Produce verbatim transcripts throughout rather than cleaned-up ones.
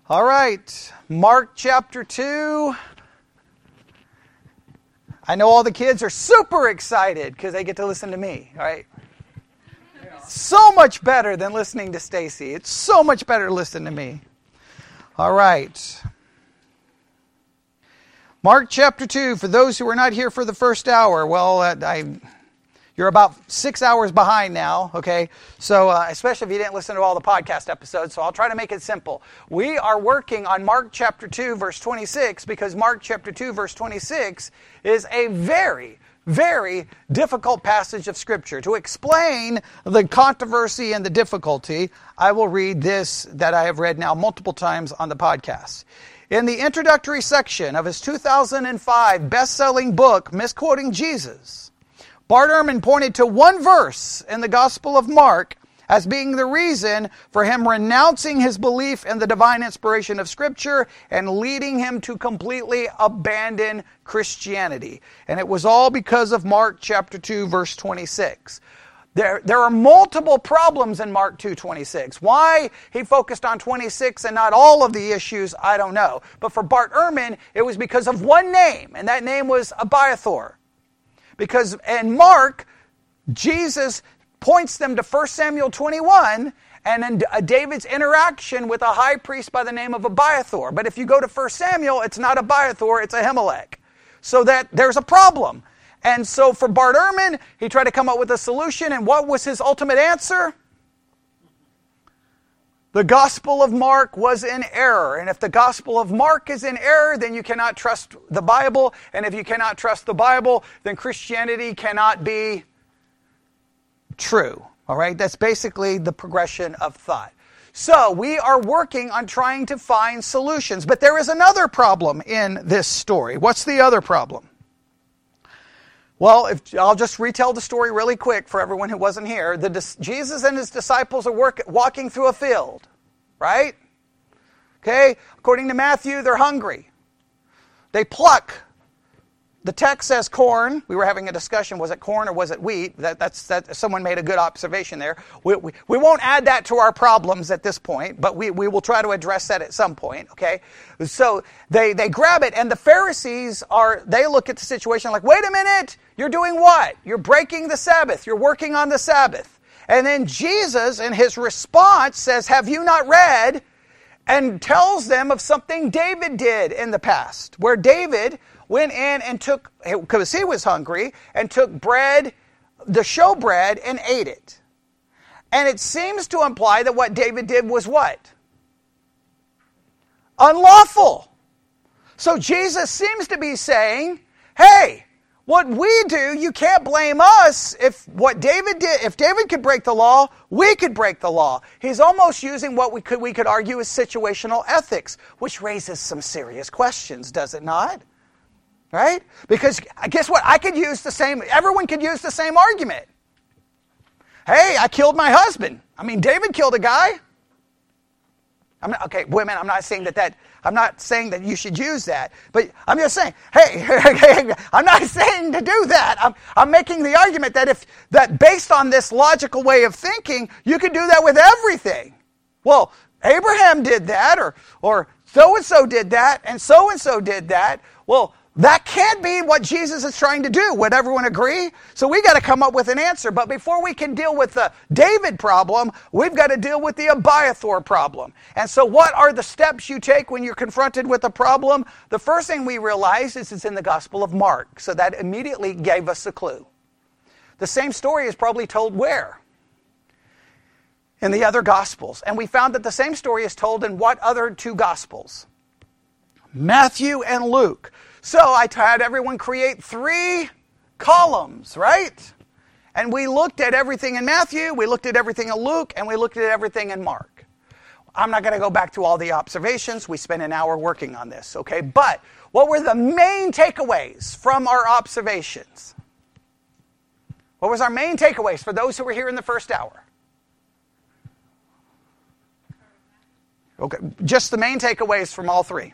All right, Mark chapter two. I know all the kids are super excited because they get to listen to me, all right? Yeah. So much better than listening to Stacy. It's so much better to listen to me. All right. Mark chapter two, for those who were not here for the first hour, well, uh, I... You're about six hours behind now, okay? So, uh, especially if you didn't listen to all the podcast episodes, so I'll try to make it simple. We are working on Mark chapter two, verse twenty-six, because Mark chapter two, verse twenty-six is a very, very difficult passage of Scripture. To explain the controversy and the difficulty, I will read this that I have read now multiple times on the podcast. In the introductory section of his two thousand five best-selling book, Misquoting Jesus, Bart Ehrman pointed to one verse in the Gospel of Mark as being the reason for him renouncing his belief in the divine inspiration of Scripture and leading him to completely abandon Christianity. And it was all because of Mark chapter two, verse twenty-six. There, there are multiple problems in Mark two twenty-six. Why he focused on twenty-six and not all of the issues, I don't know. But for Bart Ehrman, it was because of one name, and that name was Abiathar. Because in Mark, Jesus points them to First Samuel twenty-one and then David's interaction with a high priest by the name of Abiathar. But if you go to First Samuel, it's not Abiathar, it's Ahimelech. So that there's a problem. And so for Bart Ehrman, he tried to come up with a solution, and what was his ultimate answer? The Gospel of Mark was in error. And if the Gospel of Mark is in error, then you cannot trust the Bible. And if you cannot trust the Bible, then Christianity cannot be true. All right? That's basically the progression of thought. So we are working on trying to find solutions. But there is another problem in this story. What's the other problem? Well, if, I'll just retell the story really quick for everyone who wasn't here. The, Jesus and his disciples are work, walking through a field, right? Okay, according to Matthew, they're hungry. They pluck. The text says corn. We were having a discussion, was it corn or was it wheat? That, that's, that, someone made a good observation there. We, we, we won't add that to our problems at this point, but we, we will try to address that at some point, okay? So they, they grab it, and the Pharisees are, they look at the situation like, wait a minute, you're doing what? You're breaking the Sabbath. You're working on the Sabbath. And then Jesus, in his response, says, have you not read? And tells them of something David did in the past, where David went in and took, because he was hungry, and took bread, the showbread, and ate it. And it seems to imply that what David did was what? Unlawful. So Jesus seems to be saying, hey, what we do, you can't blame us. If what David did, if David could break the law, we could break the law. He's almost using what we could we could argue is situational ethics, which raises some serious questions, does it not? Right? Because guess what? I could use the same, everyone could use the same argument. Hey, I killed my husband. I mean, David killed a guy. I'm not, okay, women, I'm not saying that that, I'm not saying that you should use that, but I'm just saying, hey, I'm not saying to do that. I'm, I'm making the argument that if, that based on this logical way of thinking, you could do that with everything. Well, Abraham did that, or, or so-and-so did that, and so-and-so did that. Well, that can't be what Jesus is trying to do. Would everyone agree? So we got to come up with an answer. But before we can deal with the David problem, we've got to deal with the Abiathar problem. And so what are the steps you take when you're confronted with a problem? The first thing we realize is it's in the Gospel of Mark. So that immediately gave us a clue. The same story is probably told where? In the other Gospels. And we found that the same story is told in what other two Gospels? Matthew and Luke. So I had everyone create three columns, right? And we looked at everything in Matthew, we looked at everything in Luke, and we looked at everything in Mark. I'm not going to go back to all the observations. We spent an hour working on this, okay? But what were the main takeaways from our observations? What was our main takeaways for those who were here in the first hour? Okay, just the main takeaways from all three.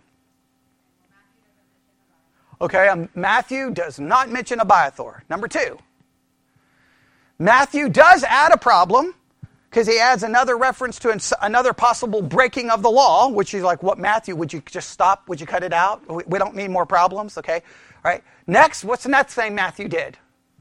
Okay, um, Matthew does not mention Abiathar. Number two, Matthew does add a problem, because he adds another reference to another possible breaking of the law, which is like, what, Matthew, would you just stop? Would you cut it out? We don't need more problems, okay? All right. Next, what's the next thing Matthew did?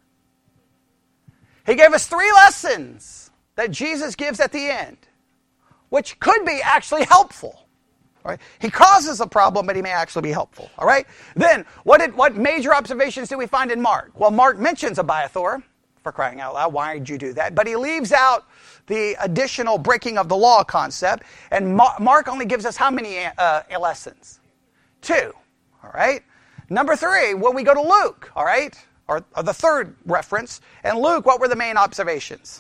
He gave us three lessons that Jesus gives at the end, which could be actually helpful. All right? He causes a problem, but he may actually be helpful. All right? Then, what did what major observations do we find in Mark? Well, Mark mentions Abiathar, for crying out loud. Why did you do that? But he leaves out the additional breaking of the law concept. And Mark only gives us how many uh, lessons? Two. All right? Number three, when we go to Luke, all right? Or, or the third reference. And Luke, what were the main observations?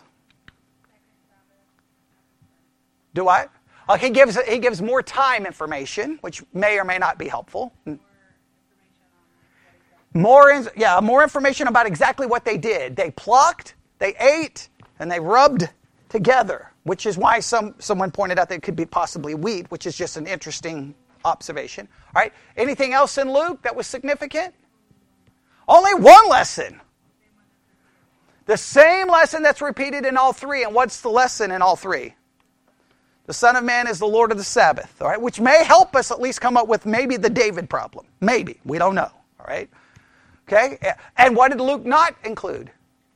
Do what? Oh, he gives he gives more time information, which may or may not be helpful. More, in, yeah, more information about exactly what they did. They plucked, they ate, and they rubbed together, which is why some someone pointed out that it could be possibly wheat, which is just an interesting observation. All right. Anything else in Luke that was significant? Only one lesson. The same lesson that's repeated in all three. And what's the lesson in all three? The Son of Man is the Lord of the Sabbath, all right, which may help us at least come up with maybe the David problem. Maybe. We don't know, all right? Okay? And what did Luke not include?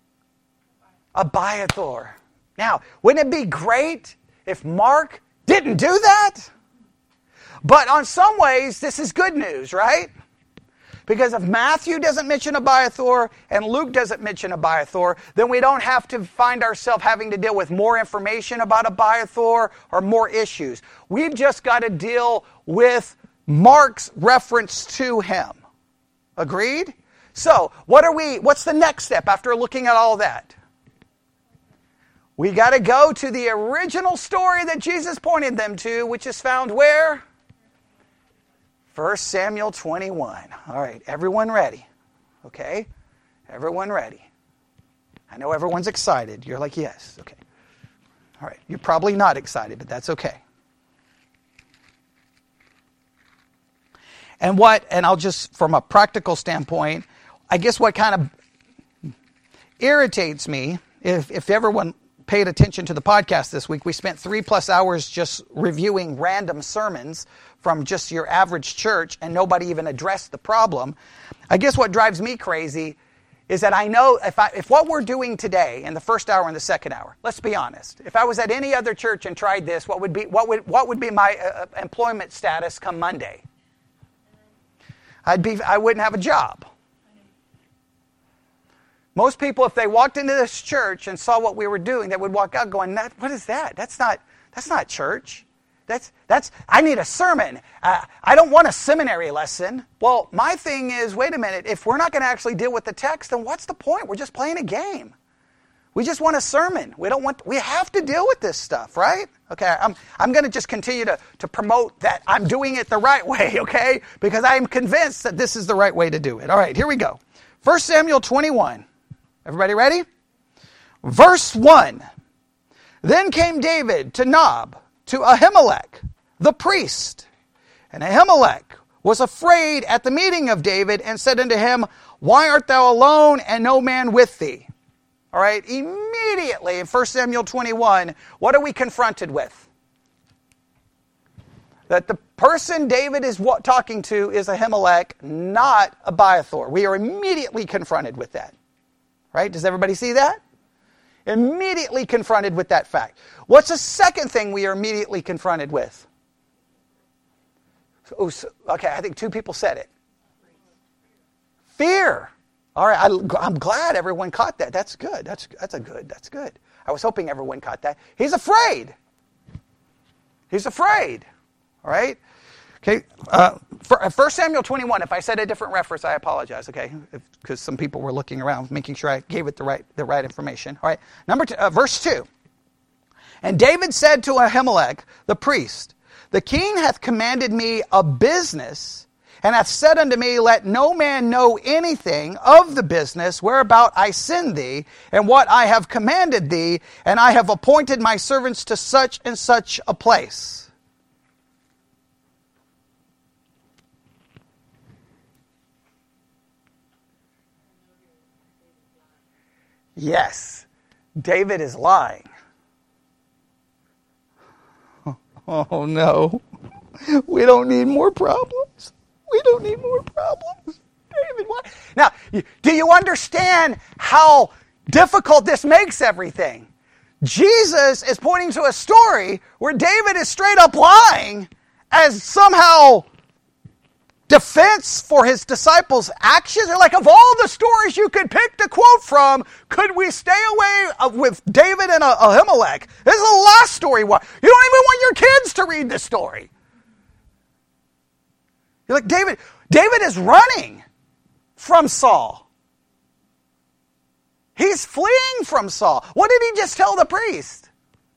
Abiathar. Now, wouldn't it be great if Mark didn't do that? But on some ways, this is good news, right? Because if Matthew doesn't mention Abiathar and Luke doesn't mention Abiathar, then we don't have to find ourselves having to deal with more information about Abiathar or more issues. We've just got to deal with Mark's reference to him. Agreed? So, what are we? What's the next step after looking at all that? We got to go to the original story that Jesus pointed them to, which is found where? First Samuel twenty-one. All right, everyone ready? Okay? Everyone ready? I know everyone's excited. You're like, yes. Okay. All right, you're probably not excited, but that's okay. And what, and I'll just, from a practical standpoint, I guess what kind of irritates me, if, if everyone paid attention to the podcast this week, we spent three plus hours just reviewing random sermons from just your average church, and nobody even addressed the problem. I guess what drives me crazy is that I know if I, if what we're doing today in the first hour and the second hour, let's be honest, if I was at any other church and tried this, what would be what would what would be my uh, employment status come Monday? I'd be I wouldn't have a job. Most people, if they walked into this church and saw what we were doing, they would walk out going, "What is that? That's not that's not church. That's, that's, I need a sermon. Uh, I don't want a seminary lesson." Well, my thing is, wait a minute, if we're not going to actually deal with the text, then what's the point? We're just playing a game. We just want a sermon. We don't want, we have to deal with this stuff, right? Okay, I'm, I'm going to just continue to, to promote that I'm doing it the right way, okay? Because I am convinced that this is the right way to do it. All right, here we go. First Samuel twenty-one. Everybody ready? Verse one. Then came David to Nob, to Ahimelech, the priest. And Ahimelech was afraid at the meeting of David and said unto him, "Why art thou alone and no man with thee?" All right, immediately in First Samuel twenty-one, what are we confronted with? That the person David is talking to is Ahimelech, not Abiathar. We are immediately confronted with that. Right? Does everybody see that? Immediately confronted with that fact. What's the second thing we are immediately confronted with? Oh, okay, I think two people said it. Fear. All right, I, I'm glad everyone caught that. That's good. That's that's a good. That's good. I was hoping everyone caught that. He's afraid. He's afraid. All right. Okay. Uh, for, First Samuel twenty-one. If I said a different reference, I apologize. Okay, because some people were looking around, making sure I gave it the right the right information. All right. Number two, uh, verse two. And David said to Ahimelech the priest, "The king hath commanded me a business, and hath said unto me, Let no man know anything of the business whereabout I send thee, and what I have commanded thee, and I have appointed my servants to such and such a place." Yes, David is lying. Oh, no. We don't need more problems. We don't need more problems. David, what? Now, do you understand how difficult this makes everything? Jesus is pointing to a story where David is straight up lying as somehow defense for his disciples' actions. They're like, of all the stories you could pick to quote from, could we stay away with David and Ahimelech? This is the last story. You don't even want your kids to read this story. You're like, David, David is running from Saul. He's fleeing from Saul. What did he just tell the priest?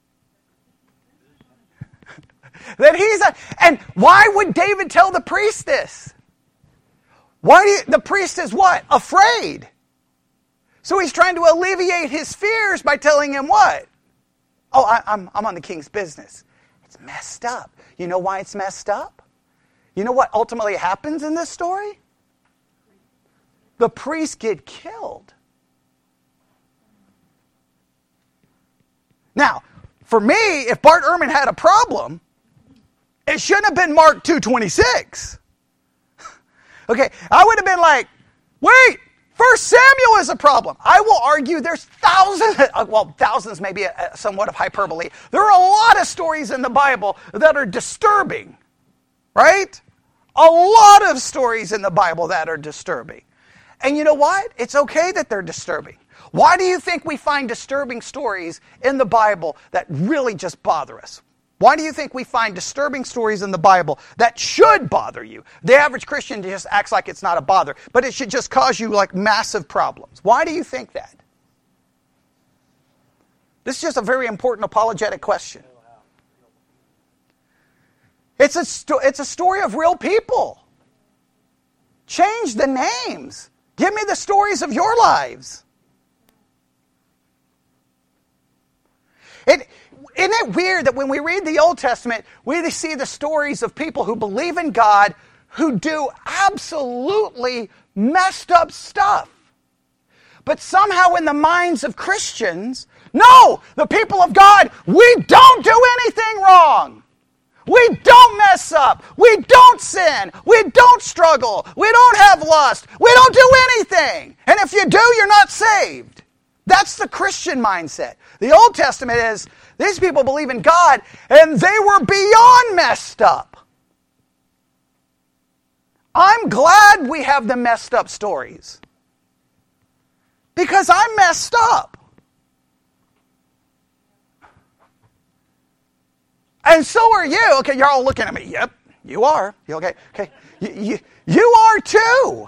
That he's a, and why would David tell the priest this? Why do you, the priest is what? Afraid. So he's trying to alleviate his fears by telling him what? Oh, I, I'm, I'm on the king's business. It's messed up. You know why it's messed up? You know what ultimately happens in this story? The priests get killed. Now, for me, if Bart Ehrman had a problem, it shouldn't have been Mark two twenty-six. Okay, I would have been like, wait, First Samuel is a problem. I will argue there's thousands, well, thousands may be a, a somewhat of hyperbole. There are a lot of stories in the Bible that are disturbing, right? A lot of stories in the Bible that are disturbing. And you know what? It's okay that they're disturbing. Why do you think we find disturbing stories in the Bible that really just bother us? Why do you think we find disturbing stories in the Bible that should bother you? The average Christian just acts like it's not a bother, but it should just cause you like massive problems. Why do you think that? This is just a very important apologetic question. It's a, sto- it's a story of real people. Change the names. Give me the stories of your lives. It, isn't it weird that when we read the Old Testament, we see the stories of people who believe in God, who do absolutely messed up stuff. But somehow in the minds of Christians, no, the people of God, we don't do anything wrong. We don't mess up. We don't sin. We don't struggle. We don't have lust. We don't do anything. And if you do, you're not saved. That's the Christian mindset. The Old Testament is, these people believe in God, and they were beyond messed up. I'm glad we have the messed up stories. Because I'm messed up. And so are you. Okay, you're all looking at me. Yep, you are. You okay? Okay, you, you, you are too.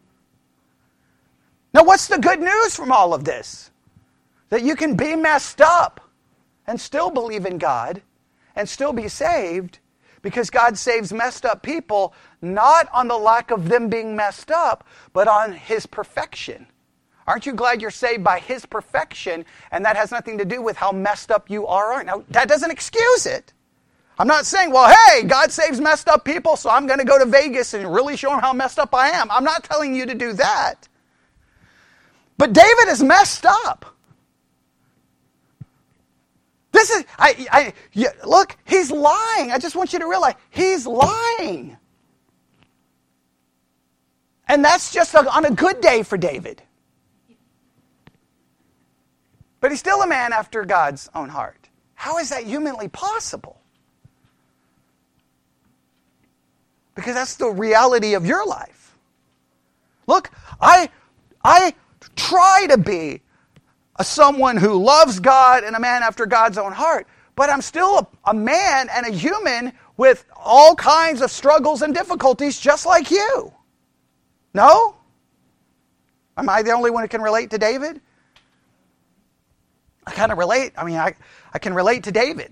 Now, what's the good news from all of this? That you can be messed up and still believe in God and still be saved, because God saves messed up people not on the lack of them being messed up, but on His perfection. Aren't you glad you're saved by His perfection, and that has nothing to do with how messed up you are or aren't? Now, that doesn't excuse it. I'm not saying, well, hey, God saves messed up people, so I'm going to go to Vegas and really show Him how messed up I am. I'm not telling you to do that. But David is messed up. This is, I, I, yeah, look, he's lying. I just want you to realize, he's lying. And that's just a, on a good day for David. But he's still a man after God's own heart. How is that humanly possible? Because that's the reality of your life. Look, I, I try to be a someone who loves God and a man after God's own heart, but I'm still a, a man and a human with all kinds of struggles and difficulties just like you. No? Am I the only one who can relate to David? I kind of relate. I mean, I, I can relate to David.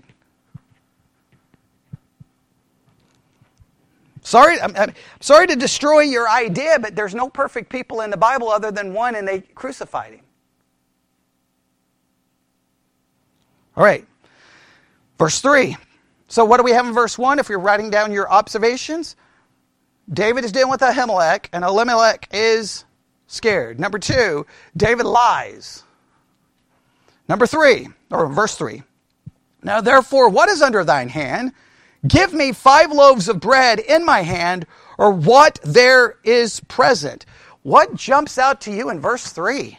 Sorry, I'm, I'm sorry to destroy your idea, but there's no perfect people in the Bible other than one, and they crucified Him. All right, verse three. So what do we have in verse one? If you're writing down your observations, David is dealing with Ahimelech, and Elimelech is scared. Number two, David lies. Number three, or verse three. Now therefore, what is under thine hand? give me five loaves of bread in my hand, or what there is present. What jumps out to you in verse three?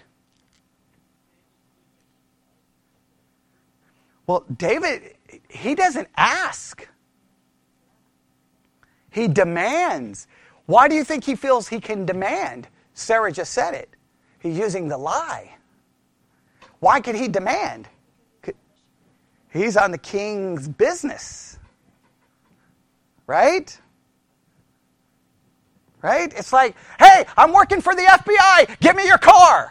Well, David, he doesn't ask. He demands. Why do you think he feels he can demand? Sarah just said it. He's using the lie. Why could he demand? He's on the king's business. Right? Right? It's like, hey, I'm working for the F B I. Give me your car.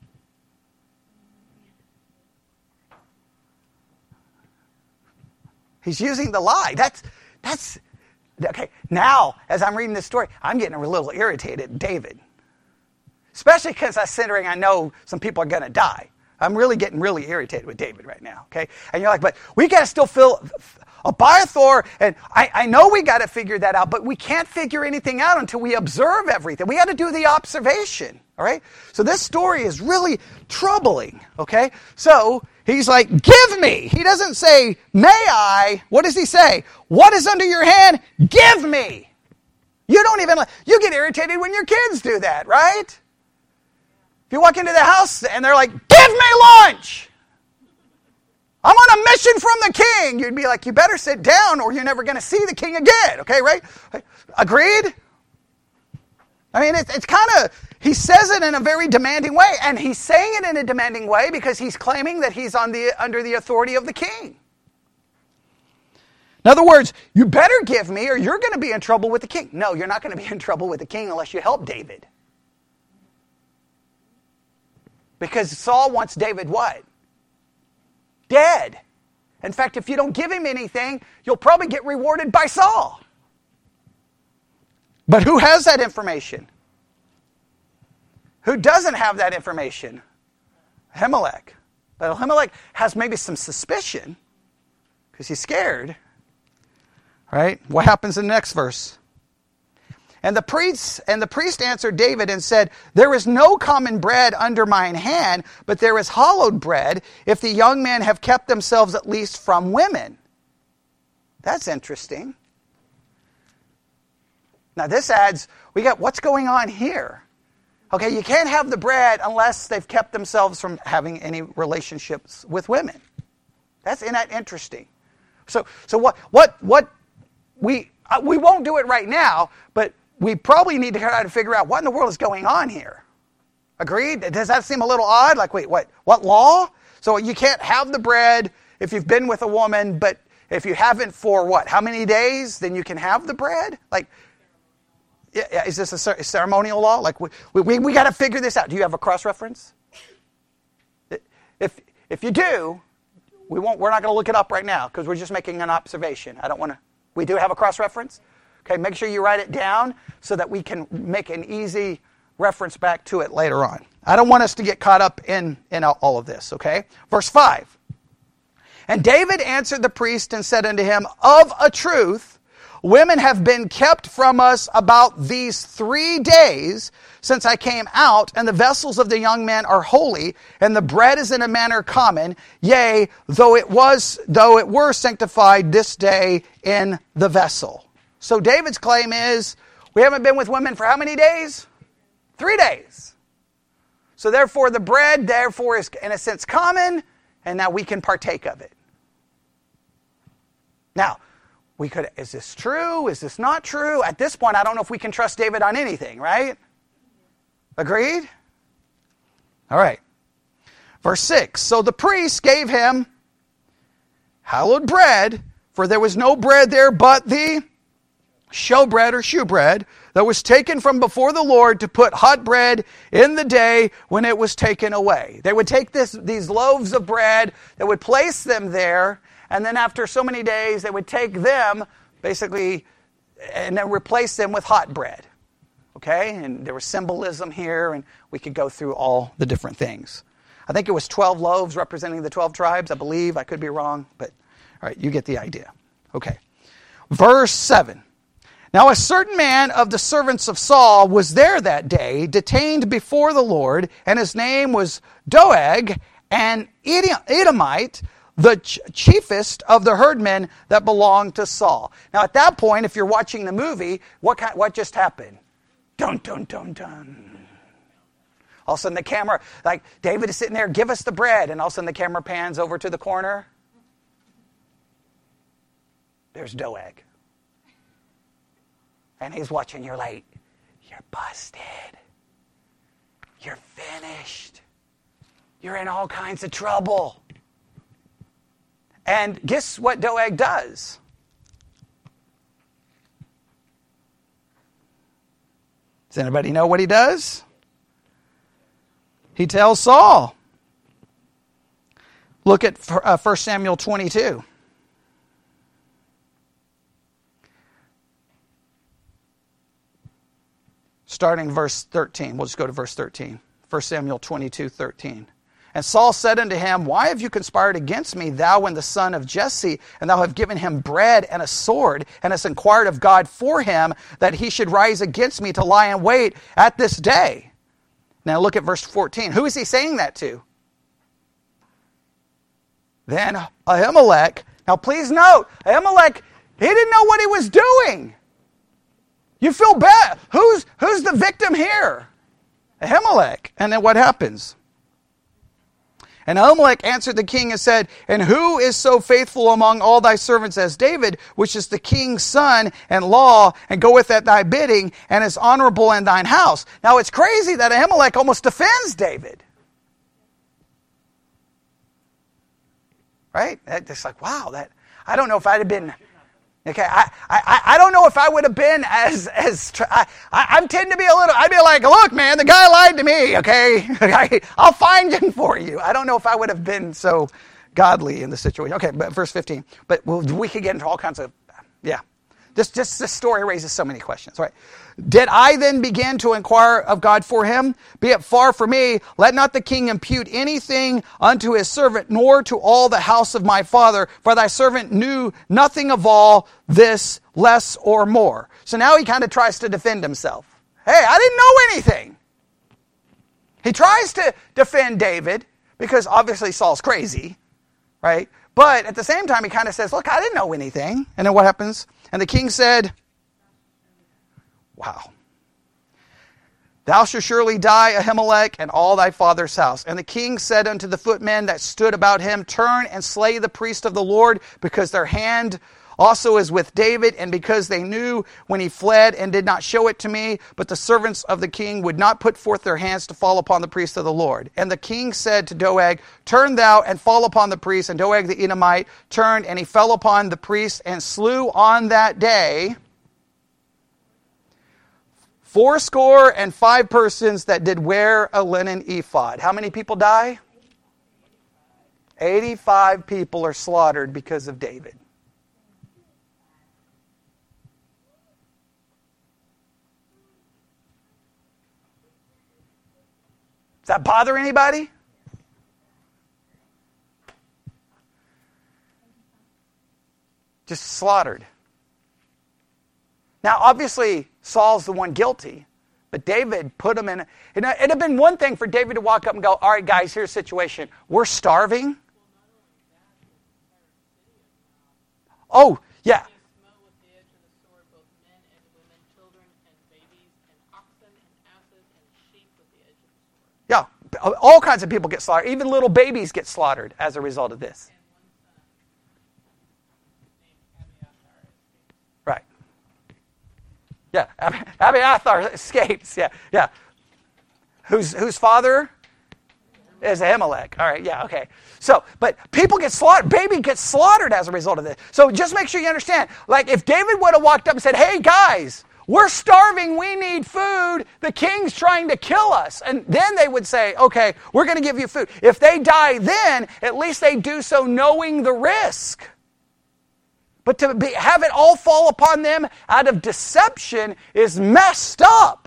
He's using the lie. That's, that's, okay. Now, as I'm reading this story, I'm getting a little irritated at David. Especially because considering I know some people are going to die. I'm really getting really irritated with David right now, okay? And you're like, but we got to still feel Abiathar, and I, I know we got to figure that out, but we can't figure anything out until we observe everything. We got to do the observation, all right? So this story is really troubling, okay? So he's like, give me. He doesn't say, may I? What does he say? What is under your hand? Give me. You don't even, you get irritated when your kids do that, right? If you walk into the house and they're like, give me lunch. I'm on a mission from the king. You'd be like, you better sit down or you're never going to see the king again. Okay, right? Agreed? I mean, it's, it's kind of, he says it in a very demanding way. And he's saying it in a demanding way because he's claiming that he's on the under the authority of the king. In other words, you better give me or you're going to be in trouble with the king. No, you're not going to be in trouble with the king unless you help David. Because Saul wants David what? Dead. In fact, if you don't give him anything, you'll probably get rewarded by Saul. But who has that information? Who doesn't have that information? Ahimelech. But Ahimelech has maybe some suspicion because he's scared. Right? What happens in the next verse? And the priests and the priest answered David and said, there is no common bread under mine hand, but there is hollowed bread, if the young men have kept themselves at least from women. That's interesting. Now this adds, we got what's going on here. Okay, you can't have the bread unless they've kept themselves from having any relationships with women. That's isn't that interesting. So so what what what we uh, we won't do it right now, but we probably need to try to figure out what in the world is going on here. Agreed? Does that seem a little odd? Like, wait, what? What law? So you can't have the bread if you've been with a woman, but if you haven't for what? How many days? Then you can have the bread? Like, yeah, yeah, is this a ceremonial law? Like, we we, we got to figure this out. Do you have a cross-reference? If if you do, we won't. We're not going to look it up right now because we're just making an observation. I don't want to. We do have a cross-reference. Okay, make sure you write it down so that we can make an easy reference back to it later on. I don't want us to get caught up in, in all of this, okay? Verse five. And David answered the priest and said unto him, of a truth, women have been kept from us about these three days since I came out, and the vessels of the young men are holy, and the bread is in a manner common, yea, though it was, though it were sanctified this day in the vessel. So David's claim is, we haven't been with women for how many days? Three days. So therefore the bread, therefore, is in a sense common, and now we can partake of it. Now, we could, is this true? Is this not true? At this point, I don't know if we can trust David on anything, right? Agreed? All right. Verse six. So the priest gave him hallowed bread, for there was no bread there but the showbread or shewbread that was taken from before the Lord to put hot bread in the day when it was taken away. They would take this, these loaves of bread, they would place them there, and then after so many days, they would take them, basically, and then replace them with hot bread. Okay? And there was symbolism here, and we could go through all the different things. I think it was twelve loaves representing the twelve tribes, I believe. I could be wrong, but all right, you get the idea. Okay. Verse seven. Now a certain man of the servants of Saul was there that day, detained before the Lord, and his name was Doeg, an Edomite, the ch- chiefest of the herdmen that belonged to Saul. Now at that point, if you're watching the movie, what kind, what just happened? Dun, dun, dun, dun. All of a sudden the camera, like David is sitting there, give us the bread. And all of a sudden the camera pans over to the corner. There's Doeg. And he's watching, you're like, you're busted. You're finished. You're in all kinds of trouble. And guess what Doeg does? Does anybody know what he does? He tells Saul. Look at uh, First Samuel twenty-two. Starting verse thirteen. We'll just go to verse thirteen. First Samuel twenty-two, thirteen. And Saul said unto him, why have you conspired against me, thou and the son of Jesse, and thou have given him bread and a sword, and hast inquired of God for him, that he should rise against me to lie in wait at this day? Now look at verse fourteen. Who is he saying that to? Then Ahimelech. Now please note, Ahimelech, he didn't know what he was doing. You feel bad. Who's, who's the victim here? Ahimelech. And then what happens? And Ahimelech answered the king and said, and who is so faithful among all thy servants as David, which is the king's son and law, and goeth at thy bidding, and is honorable in thine house? Now it's crazy that Ahimelech almost defends David. Right? It's like, wow, that I don't know if I'd have been... Okay, I, I I don't know if I would have been as, as I, I, I tend to be a little, I'd be like, look, man, the guy lied to me, okay? I'll find him for you. I don't know if I would have been so godly in the situation. Okay, but verse fifteen. But we'll, we could get into all kinds of, yeah. Just, just this story raises so many questions, right? Did I then begin to inquire of God for him? Be it far from me, let not the king impute anything unto his servant, nor to all the house of my father, for thy servant knew nothing of all this, less or more. So now he kind of tries to defend himself. Hey, I didn't know anything. He tries to defend David, because obviously Saul's crazy, right? But at the same time, he kind of says, look, I didn't know anything. And then what happens? And the king said, wow, thou shalt surely die, Ahimelech, and all thy father's house. And the king said unto the footmen that stood about him, turn and slay the priest of the Lord, because their hand also is with David, and because they knew when he fled and did not show it to me, but the servants of the king would not put forth their hands to fall upon the priest of the Lord. And the king said to Doeg, turn thou and fall upon the priest. And Doeg the Edomite turned, and he fell upon the priest and slew on that day fourscore and five persons that did wear a linen ephod. How many people die? eighty-five people are slaughtered because of David. Does that bother anybody? Just slaughtered. Now, obviously, Saul's the one guilty, but David put him in. It'd have been one thing for David to walk up and go, all right, guys, here's the situation. We're starving. Oh, yeah. Yeah, all kinds of people get slaughtered. Even little babies get slaughtered as a result of this. Right. Yeah, Abiathar escapes. Yeah, yeah. Whose whose father is Ahimelech. All right, yeah, okay. So, but people get slaughtered. Baby gets slaughtered as a result of this. So just make sure you understand. Like if David would have walked up and said, hey, guys, we're starving, we need food, the king's trying to kill us. And then they would say, okay, we're going to give you food. If they die then, at least they do so knowing the risk. But to be, have it all fall upon them out of deception is messed up.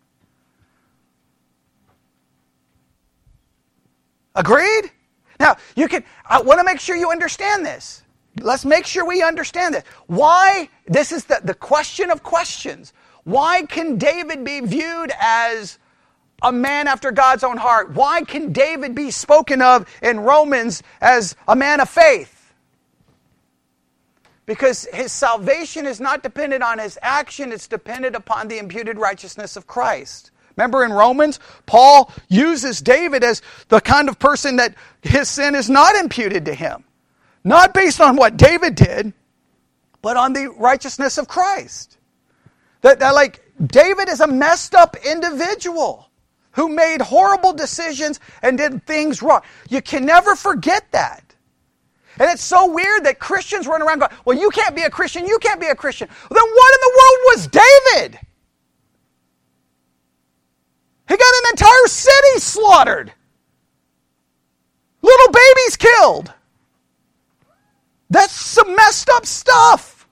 Agreed? Now, you can. I want to make sure you understand this. Let's make sure we understand this. Why, this is the, the question of questions. Why can David be viewed as a man after God's own heart? Why can David be spoken of in Romans as a man of faith? Because his salvation is not dependent on his action, it's dependent upon the imputed righteousness of Christ. Remember in Romans, Paul uses David as the kind of person that his sin is not imputed to him. Not based on what David did, but on the righteousness of Christ. That, that like, David is a messed up individual who made horrible decisions and did things wrong. You can never forget that. And it's so weird that Christians run around going, well, you can't be a Christian, you can't be a Christian. Then what in the world was David? He got an entire city slaughtered. Little babies killed. That's some messed up stuff.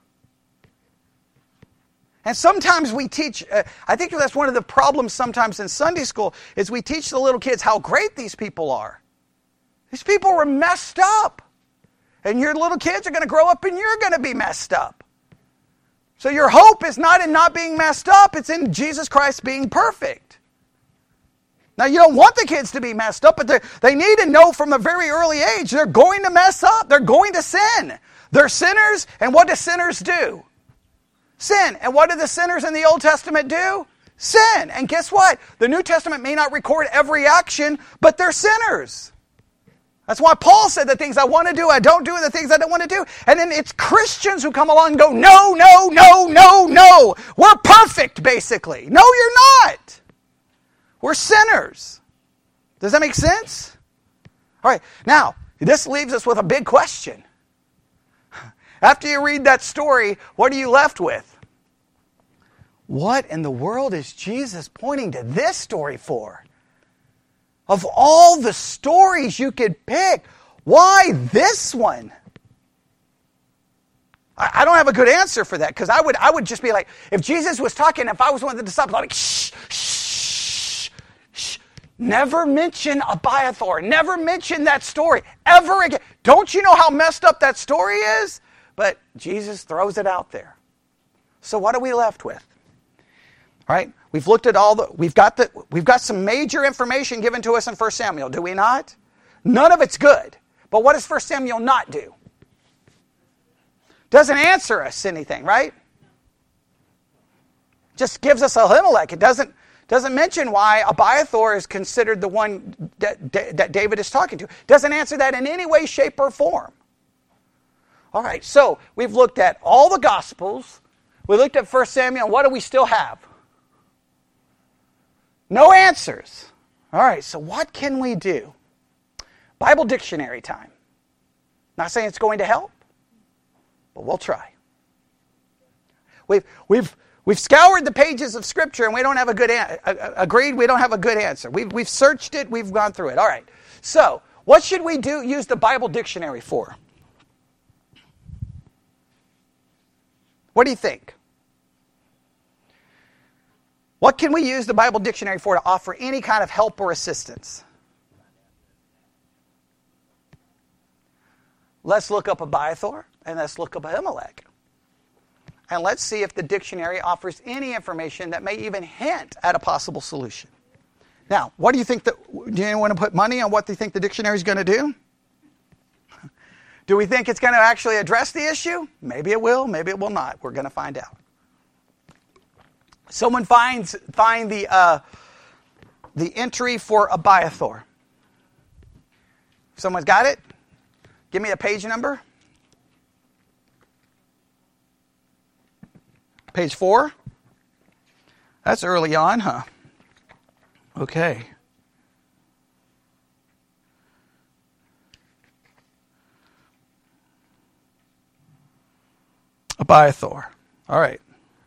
And sometimes we teach, uh, I think that's one of the problems sometimes in Sunday school, is we teach the little kids how great these people are. These people were messed up. And your little kids are going to grow up and you're going to be messed up. So your hope is not in not being messed up, it's in Jesus Christ being perfect. Now you don't want the kids to be messed up, but they need to know from a very early age they're going to mess up, they're going to sin. They're sinners, and what do sinners do? Sin. And what do the sinners in the Old Testament do? Sin. And guess what? The New Testament may not record every action, but they're sinners. That's why Paul said the things I want to do, I don't do, and the things I don't want to do. And then it's Christians who come along and go, no, no, no, no, no. We're perfect, basically. No, you're not. We're sinners. Does that make sense? All right, now, this leaves us with a big question. After you read that story, what are you left with? What in the world is Jesus pointing to this story for? Of all the stories you could pick, why this one? I, I don't have a good answer for that, because I would, I would just be like, if Jesus was talking, if I was one of the disciples, I'd be like, shh, shh, shh. Never mention Abiathar. Never mention that story ever again. Don't you know how messed up that story is? But Jesus throws it out there. So what are we left with? All right, we've looked at all the, we've got the, we've got some major information given to us in First Samuel, do we not? None of it's good. But what does First Samuel not do? Doesn't answer us anything, right? Just gives us Elimelech. It doesn't, doesn't mention why Abiathar is considered the one that, that David is talking to. Doesn't answer that in any way, shape, or form. All right, so we've looked at all the Gospels. We looked at First Samuel. What do we still have? No answers. All right, so what can we do? Bible dictionary time. Not saying it's going to help, but we'll try. We've we've we've scoured the pages of Scripture and we don't have a good an- agreed. We don't have a good answer. We've we've searched it. We've gone through it. All right. So what should we do? Use the Bible dictionary for? What do you think? What can we use the Bible dictionary for to offer any kind of help or assistance? Let's look up Abiathar and let's look up Ahimelech. And let's see if the dictionary offers any information that may even hint at a possible solution. Now, what do you think that, do you want to put money on what they think the dictionary is going to do? Do we think it's going to actually address the issue? Maybe it will, maybe it will not. We're going to find out. Someone finds find the uh, the entry for Abiathar. Someone's got it? Give me a page number. Page four. That's early on, huh? Okay. Abiathar. All right.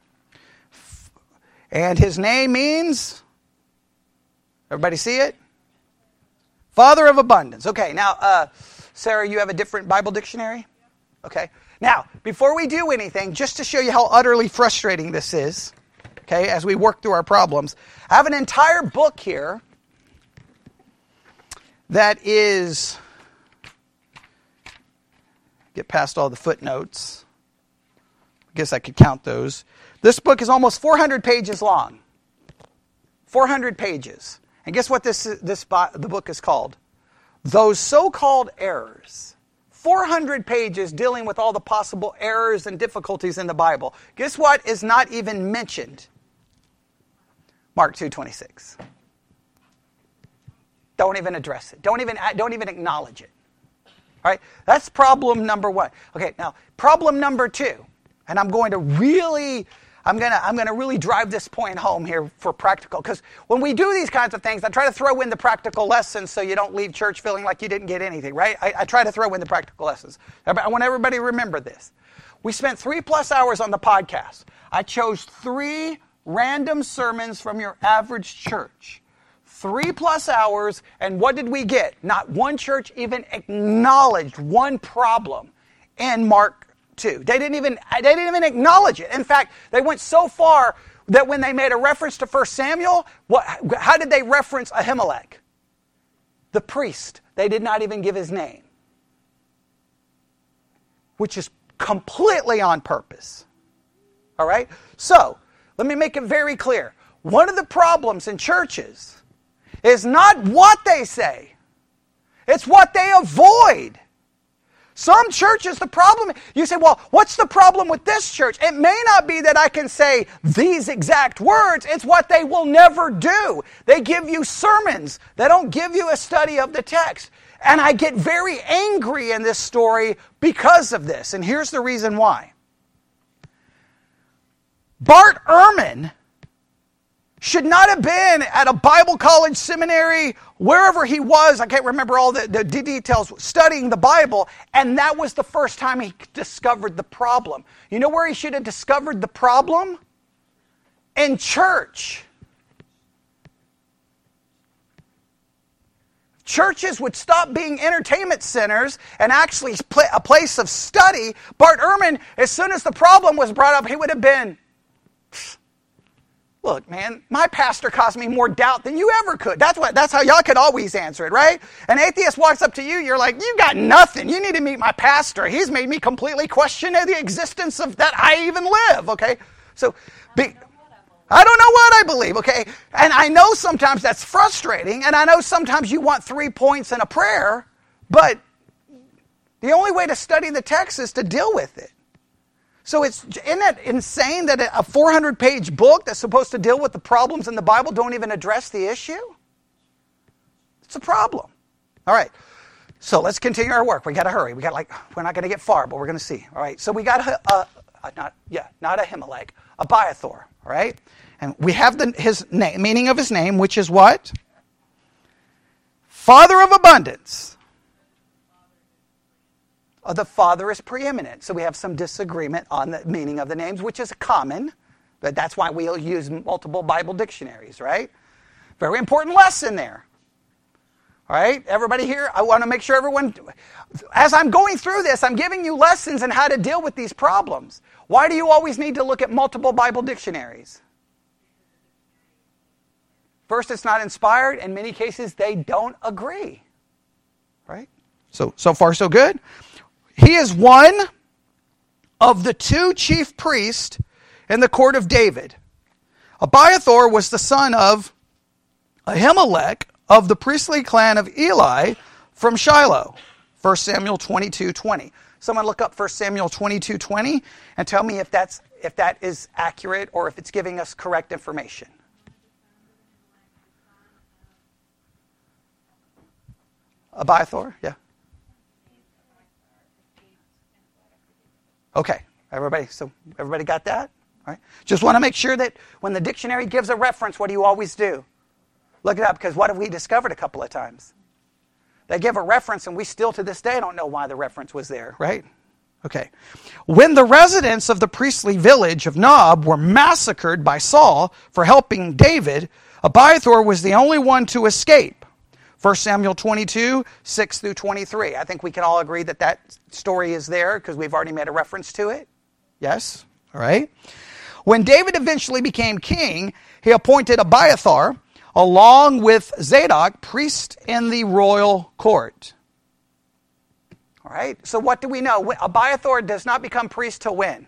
And his name means, everybody see it? Father of abundance. Okay, now, uh, Sarah, you have a different Bible dictionary? Okay. Now, before we do anything, just to show you how utterly frustrating this is, okay, as we work through our problems, I have an entire book here that is, get past all the footnotes. I guess I could count those. This book is almost four hundred pages long. four hundred pages. And guess what this, this the book is called? Those so-called errors. four hundred pages dealing with all the possible errors and difficulties in the Bible. Guess what is not even mentioned? Mark two twenty-six. Don't even address it. Don't even, don't even acknowledge it. All right? That's problem number one. Okay, now, problem number two. And I'm going to really... I'm going to I'm going to really drive this point home here for practical. Because when we do these kinds of things, I try to throw in the practical lessons so you don't leave church feeling like you didn't get anything, right? I, I try to throw in the practical lessons. I want everybody to remember this. We spent three plus hours on the podcast. I chose three random sermons from your average church. Three plus hours, and what did we get? Not one church even acknowledged one problem in Mark two. They didn't even they didn't even acknowledge it. In fact, they went so far that when they made a reference to First Samuel, what, how did they reference Ahimelech? The priest. They did not even give his name. Which is completely on purpose. All right? So, let me make it very clear. One of the problems in churches is not what they say. It's what they avoid. Some churches, the problem, you say, well, what's the problem with this church? It may not be that I can say these exact words. It's what they will never do. They give you sermons. They don't give you a study of the text. And I get very angry in this story because of this. And here's the reason why. Bart Ehrman should not have been at a Bible college, seminary, wherever he was. I can't remember all the, the details, studying the Bible. And that was the first time he discovered the problem. You know where he should have discovered the problem? In church. Churches would stop being entertainment centers and actually play a place of study. Bart Ehrman, as soon as the problem was brought up, he would have been... Look, man, my pastor caused me more doubt than you ever could. That's what. That's how y'all could always answer it, right? An atheist walks up to you, you're like, you got nothing. You need to meet my pastor. He's made me completely question the existence of that I even live, okay? So, be, I don't know what I believe, okay? And I know sometimes that's frustrating, and I know sometimes you want three points and a prayer, but the only way to study the text is to deal with it. So it's, isn't that insane that a four hundred page book that's supposed to deal with the problems in the Bible don't even address the issue? It's a problem. All right. So let's continue our work. We got to hurry. We got like, we're not going to get far, but we're going to see. All right. So we got a, a, a not, yeah, not Ahimelech, Abiathar. All right. And we have the, his name, meaning of his name, which is what? Father of abundance. Uh, the Father is preeminent. So we have some disagreement on the meaning of the names, which is common. But that's why we'll use multiple Bible dictionaries, right? Very important lesson there. All right, everybody here, I want to make sure everyone, as I'm going through this, I'm giving you lessons on how to deal with these problems. Why do you always need to look at multiple Bible dictionaries? First, it's not inspired. In many cases, they don't agree. Right? So, so far, so good. He is one of the two chief priests in the court of David. Abiathar was the son of Ahimelech of the priestly clan of Eli from Shiloh. First Samuel twenty-two twenty. Someone look up First Samuel twenty-two twenty and tell me if that's if that is accurate or if it's giving us correct information. Abiathar, yeah. Okay, everybody, so everybody got that? All right. Just want to make sure that when the dictionary gives a reference, what do you always do? Look it up, because what have we discovered a couple of times? They give a reference, and we still to this day don't know why the reference was there, right? Okay. When the residents of the priestly village of Nob were massacred by Saul for helping David, Abiathar was the only one to escape. First Samuel twenty-two, six through twenty-three. I think we can all agree that that story is there because we've already made a reference to it. Yes? All right. When David eventually became king, he appointed Abiathar along with Zadok, priest in the royal court. All right. So what do we know? Abiathar does not become priest till when?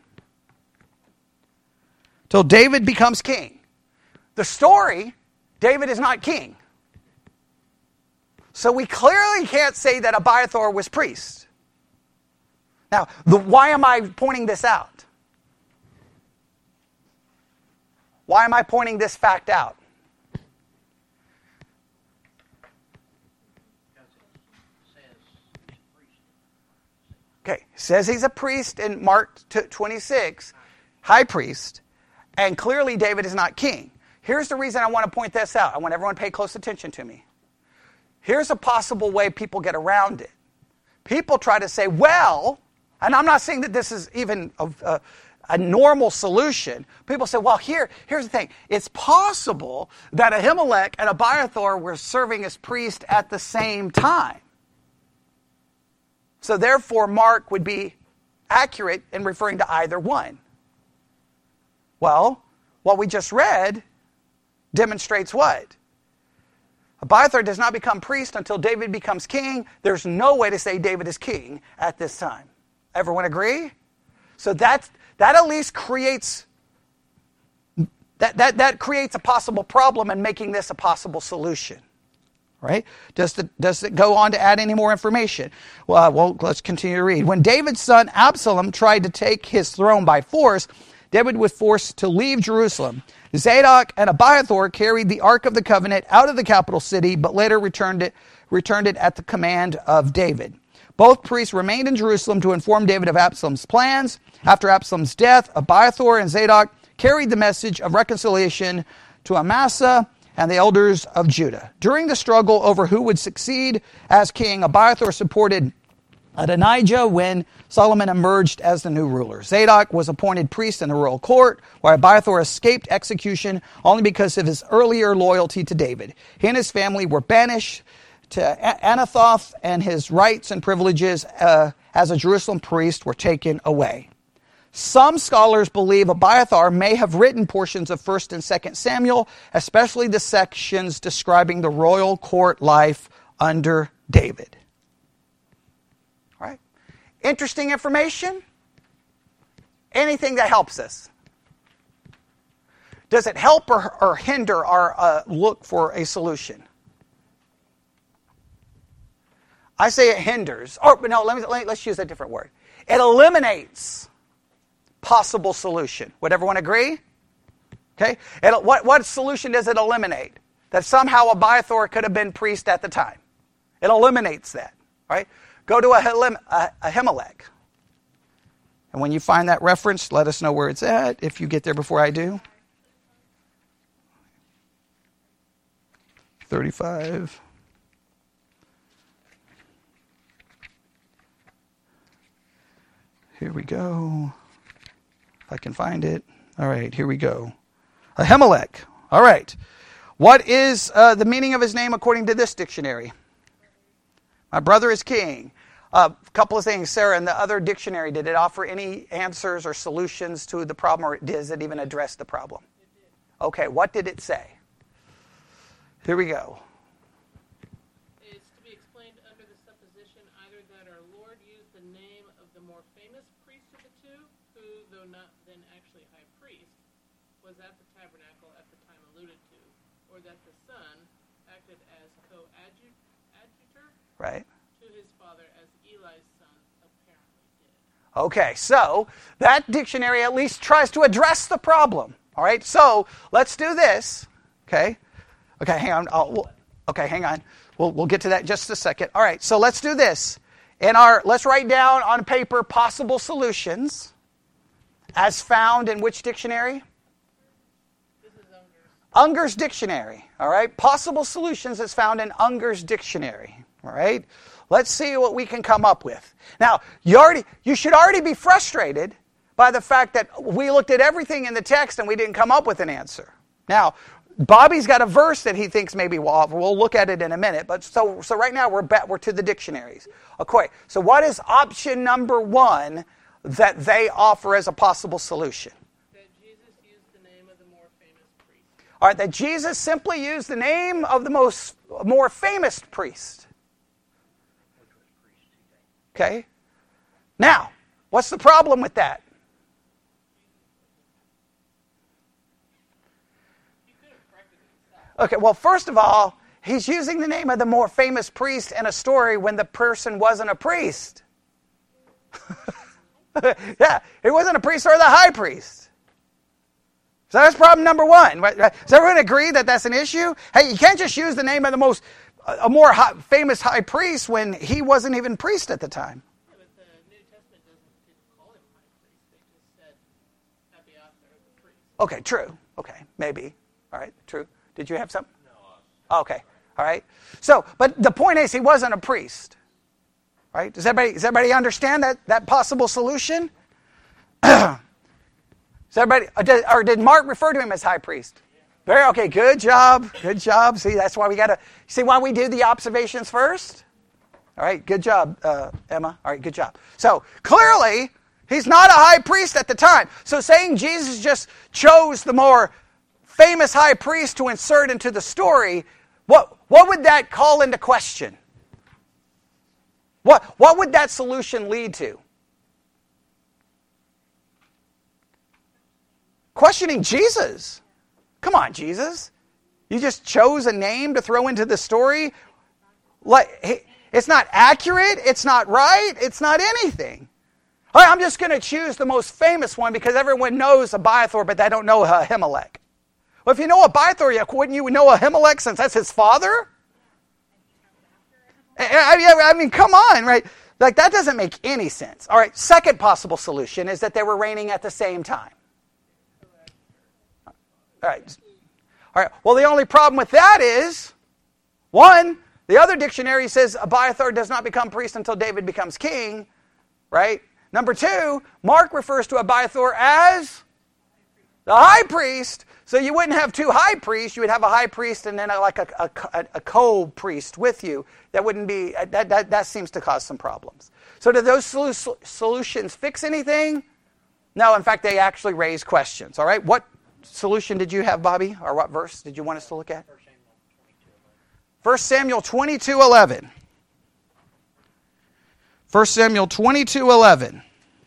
Till David becomes king. The story, David is not king. So we clearly can't say that Abiathar was priest. Now, the, why am I pointing this out? Why am I pointing this fact out? Okay, says he's a priest in Mark twenty-six, high priest, and clearly David is not king. Here's the reason I want to point this out. I want everyone to pay close attention to me. Here's a possible way people get around it. People try to say, well, and I'm not saying that this is even a, a, a normal solution. People say, well, here, here's the thing. It's possible that Ahimelech and Abiathar were serving as priests at the same time. So therefore, Mark would be accurate in referring to either one. Well, what we just read demonstrates what? Abiathar does not become priest until David becomes king. There's no way to say David is king at this time. Everyone agree? So that, that at least creates that, that, that creates a possible problem in making this a possible solution. Right? Does, the, does it go on to add any more information? Well, well, let's continue to read. When David's son Absalom tried to take his throne by force, David was forced to leave Jerusalem. Zadok and Abiathar carried the Ark of the Covenant out of the capital city, but later returned it, returned it at the command of David. Both priests remained in Jerusalem to inform David of Absalom's plans. After Absalom's death, Abiathar and Zadok carried the message of reconciliation to Amasa and the elders of Judah. During the struggle over who would succeed as king, Abiathar supported Adonijah when Solomon emerged as the new ruler. Zadok was appointed priest in the royal court, while Abiathar escaped execution only because of his earlier loyalty to David. He and his family were banished to Anathoth, and his rights and privileges uh, as a Jerusalem priest were taken away. Some scholars believe Abiathar may have written portions of First and Second Samuel, especially the sections describing the royal court life under David. All right. Interesting information? Anything that helps us? Does it help or, or hinder our uh, look for a solution? I say it hinders. Or no, let me, let me, let's use a different word. It eliminates possible solution. Would everyone agree? Okay. It, what, what solution does it eliminate? That somehow Abiathar could have been priest at the time. It eliminates that. Right? Go to Ahimelech. Ahimelech. And when you find that reference, let us know where it's at, if you get there before I do. thirty-five. Here we go. If I can find it. All right, here we go. Ahimelech. All right. What is uh, the meaning of his name according to this dictionary? My brother is king. A uh, couple of things. Sarah, in the other dictionary, did it offer any answers or solutions to the problem, or does it even address the problem? Okay, what did it say? Here we go. It's to be explained under the supposition either that our Lord used the name of the more famous priest of the two, who, though not then actually high priest, was at the tabernacle at the time alluded to, or that the Son acted as coadjutor right. to his father as Eli's sons apparently did. Okay, so that dictionary at least tries to address the problem. All right, so let's do this. Okay, okay, hang on. I'll, we'll, okay, hang on. We'll we'll get to that in just a second. All right, so let's do this. In our let's write down on paper possible solutions, as found in which dictionary? This is Unger's. Unger's dictionary. All right, possible solutions is found in Unger's dictionary. All right, let's see what we can come up with. Now, you already you should already be frustrated by the fact that we looked at everything in the text and we didn't come up with an answer. Now, Bobby's got a verse that he thinks maybe we'll, we'll look at it in a minute. But so so right now we're back, we're to the dictionaries. Okay, so what is option number one that they offer as a possible solution? That Jesus used the name of the more famous priest. All right, that Jesus simply used the name of the most more famous priest. Okay. Now, what's the problem with that? Okay, well, first of all, he's using the name of the more famous priest in a story when the person wasn't a priest. Yeah, he wasn't a priest or the high priest. So that's problem number one. Does everyone agree that that's an issue? Hey, you can't just use the name of the most, a more high, famous high priest when he wasn't even priest at the time. Yeah, but the New Testament doesn't didn't call him high priest. They just said Abiathar the priest. Okay, true. Okay, maybe. All right, true. Did you have something? No. Okay, all right. So, but the point is he wasn't a priest. Right? Does everybody, does everybody understand that, that possible solution? Does everybody, or did Mark refer to him as high priest? Very okay. Good job. Good job. See, that's why we got to see why we do the observations first. All right. Good job, uh, Emma. All right. Good job. So clearly, he's not a high priest at the time. So saying Jesus just chose the more famous high priest to insert into the story, what what would that call into question? What, what would that solution lead to? Questioning Jesus. Come on, Jesus. You just chose a name to throw into the story? Like, it's not accurate. It's not right. It's not anything. I'm just going to choose the most famous one because everyone knows Abiathar, but they don't know Ahimelech. Well, if you know Abiathar, wouldn't you know Ahimelech since that's his father? I mean, come on, right? Like, that doesn't make any sense. All right, second possible solution is that they were reigning at the same time. All right. All right. Well, the only problem with that is, one, the other dictionary says Abiathar does not become priest until David becomes king, right? Number two, Mark refers to Abiathar as the high priest. So you wouldn't have two high priests. You would have a high priest and then a, like a, a, a co-priest with you. That wouldn't be, that, that, that seems to cause some problems. So do those solu- solutions fix anything? No, in fact, they actually raise questions. All right, what solution did you have, Bobby? Or what verse did you want us to look at? First Samuel twenty-two eleven. First Samuel twenty-two eleven.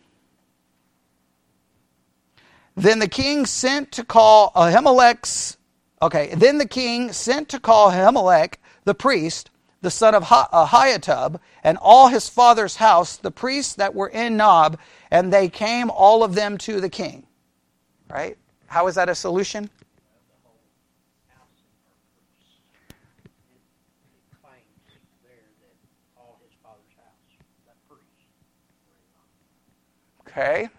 Then the king sent to call Ahimelech's, okay, then the king sent to call Ahimelech, the priest, the son of Ahitub, and all his father's house, the priests that were in Nob, and they came, all of them, to the king. Right? How is that a solution? Okay.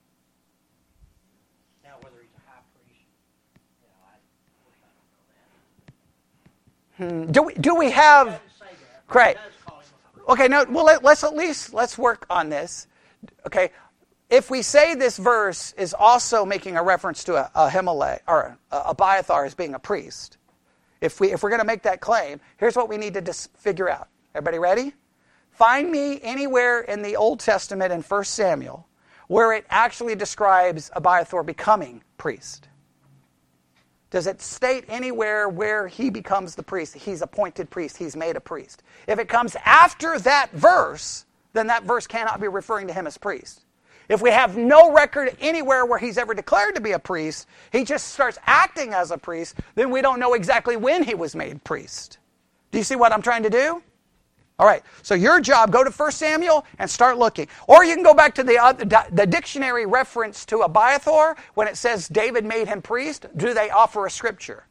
Hmm. Do we do we have? Great. Okay. No. Well, let, let's at least let's work on this. Okay. If we say this verse is also making a reference to a, a Ahimelech or a, Abiathar as being a priest, if we if we're going to make that claim, here's what we need to dis- figure out. Everybody ready? Find me anywhere in the Old Testament in First Samuel where it actually describes Abiathar becoming priest. Does it state anywhere where he becomes the priest? He's appointed priest. He's made a priest. If it comes after that verse, then that verse cannot be referring to him as priest. If we have no record anywhere where he's ever declared to be a priest, he just starts acting as a priest, then we don't know exactly when he was made priest. Do you see what I'm trying to do? All right, so your job, go to First Samuel and start looking. Or you can go back to the, uh, the dictionary reference to Abiathar. When it says David made him priest, do they offer a scripture?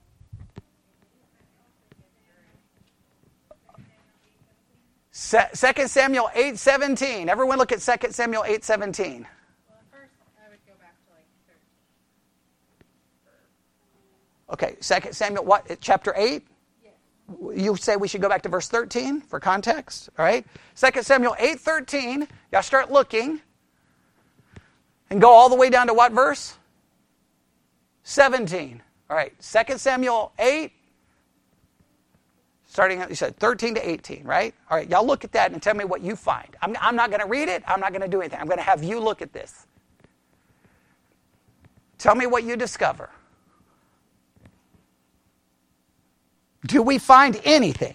Se- Second Samuel eight seventeen. Everyone look at Second Samuel eight seventeen. Well, first I would go back to like thirteen. Okay, Second Samuel, what, chapter eight? You say we should go back to verse thirteen for context, all right? Second Samuel eight thirteen, y'all start looking and go all the way down to what verse? seventeen. All right, Second Samuel eight, starting at, you said thirteen to eighteen, right? All right, y'all look at that and tell me what you find. I'm, I'm not going to read it. I'm not going to do anything. I'm going to have you look at this. Tell me what you discover. Do we find anything?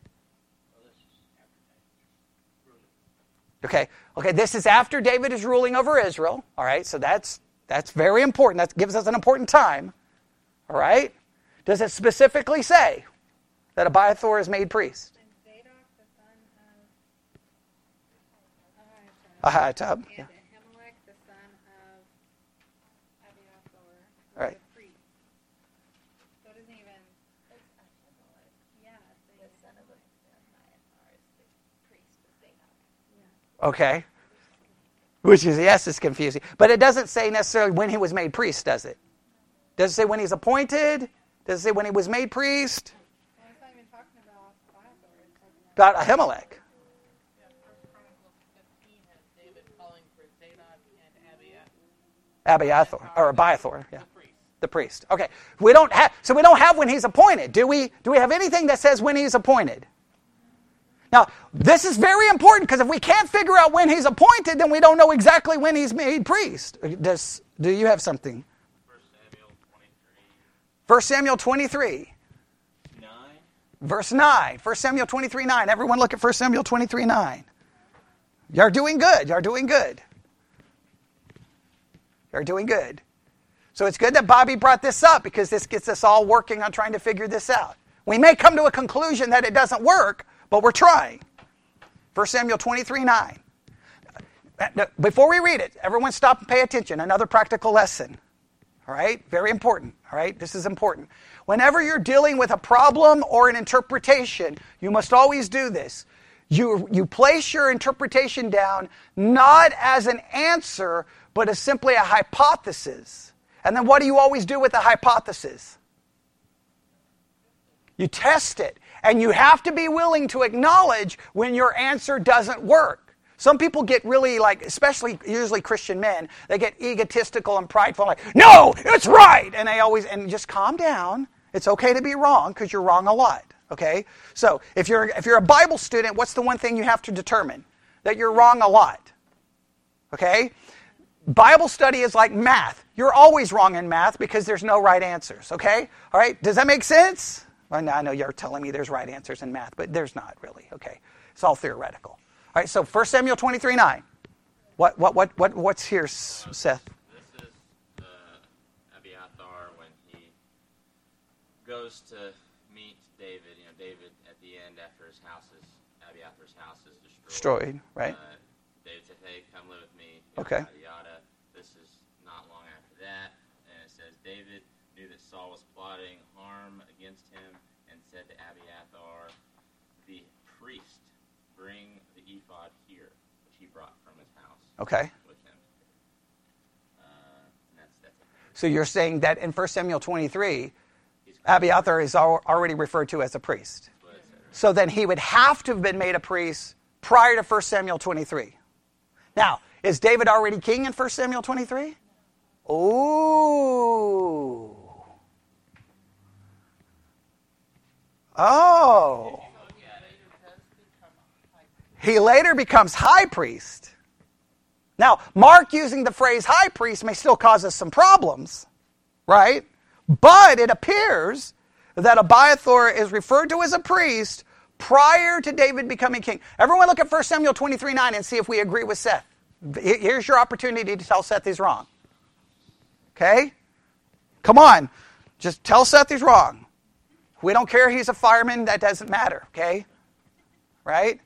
Okay, okay, this is after David is ruling over Israel. All right, so that's that's very important. That gives us an important time. All right? Does it specifically say that Abiathar is made priest? And Zadok, the son of Ahitub, Ahitub. Yeah. and Ahimelech, the son of Abiathar, were All right. the priest. So it doesn't even, It's Ahimelech, yeah, it's the son of Abiathar, is the priest of Zadok. Okay. Which is, yes, it's confusing. But it doesn't say necessarily when he was made priest, does it? Does it say when he's appointed? Does it say when he was made priest? Well, it's not even talking about Abiathar, it's talking about About Ahimelech. Yeah, First Chronicles fifteen has David calling for Zadok and Abiathar, Abiathar, or Abiathar, yeah. the priest. The priest. Okay. We don't have, so we don't have when he's appointed. Do we, do we have anything that says when he's appointed? Now, this is very important because if we can't figure out when he's appointed, then we don't know exactly when he's made priest. Does, do you have something? First Samuel twenty-three, First Samuel twenty-three, nine. verse nine. First Samuel twenty-three, nine. Everyone look at First Samuel twenty-three, nine. You're doing good. You're doing good. You're doing good. So it's good that Bobby brought this up because this gets us all working on trying to figure this out. We may come to a conclusion that it doesn't work, but we're trying. First Samuel twenty-three, nine. Before we read it, everyone stop and pay attention. Another practical lesson. All right? Very important. All right? This is important. Whenever you're dealing with a problem or an interpretation, you must always do this. You, you place your interpretation down not as an answer, but as simply a hypothesis. And then what do you always do with the hypothesis? You test it. And you have to be willing to acknowledge when your answer doesn't work. Some people get really like, especially usually Christian men, they get egotistical and prideful, like, no, it's right. And they always, and just calm down. It's okay to be wrong because you're wrong a lot. Okay? So if you're, if you're a Bible student, what's the one thing you have to determine? That you're wrong a lot. Okay? Bible study is like math. You're always wrong in math because there's no right answers. Okay? All right? Does that make sense? Well, I know you're telling me there's right answers in math, but there's not really. Okay, it's all theoretical. All right, so First Samuel twenty-three, nine. What, what, what, what, what's here, Seth? This is uh, Abiathar when he goes to meet David. You know, David at the end after his house is Abiathar's house is destroyed. Destroyed, right? Uh, David said, "Hey, come live with me." Yada, Okay. Yada, yada. This is not long after that, and it says David knew that Saul was plotting harm against him and said to Abiathar, the priest, bring the ephod here, which he brought from his house Okay. with him. Uh, and that's, that's it. So you're saying that in First Samuel twenty-three, Abiathar is al- already referred to as a priest. That's what it said. So then he would have to have been made a priest prior to First Samuel twenty-three. Now, is David already king in First Samuel twenty-three? Ooh. Oh. He later becomes high priest. Now, Mark using the phrase high priest may still cause us some problems, right? But it appears that Abiathar is referred to as a priest prior to David becoming king. Everyone look at First Samuel twenty-three, nine and see if we agree with Seth. Here's your opportunity to tell Seth he's wrong. Okay? Come on. Just tell Seth he's wrong. We don't care he's a fireman. That doesn't matter. Okay? Right?